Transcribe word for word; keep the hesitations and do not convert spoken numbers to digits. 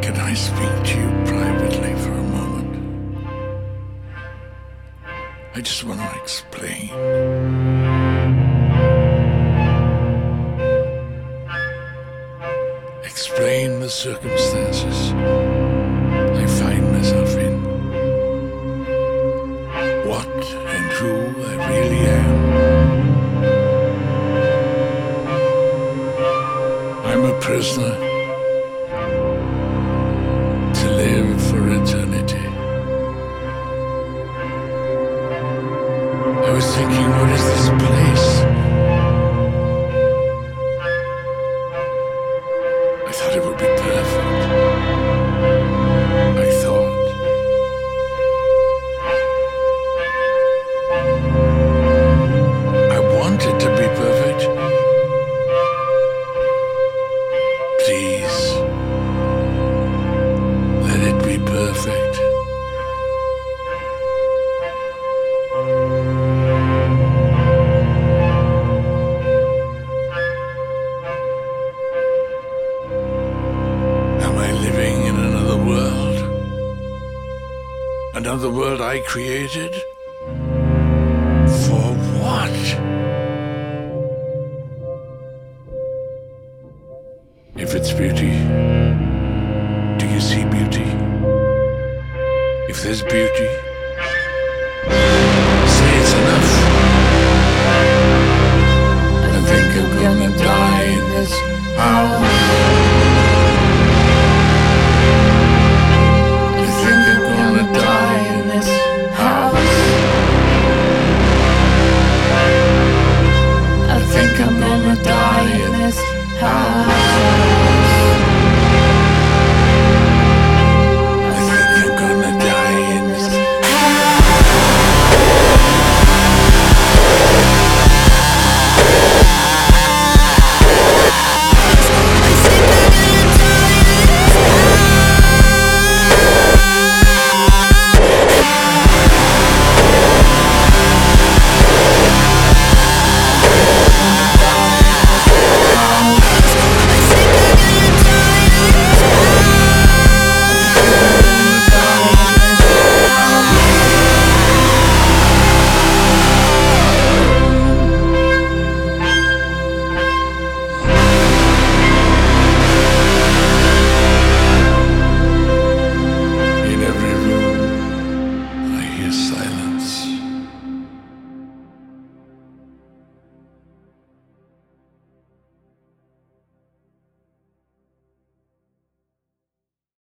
Can I speak to you privately for a moment? I just want to explain. Explain the circumstances I find myself in. What and who I really am. I'm a prisoner to live for eternity. I was thinking, what is this place? I thought it would be perfect. I thought. I want it to be perfect. Please, let it be perfect. Am I living in another world? Another world I created? For what? If it's beauty, do you see beauty? If there's beauty,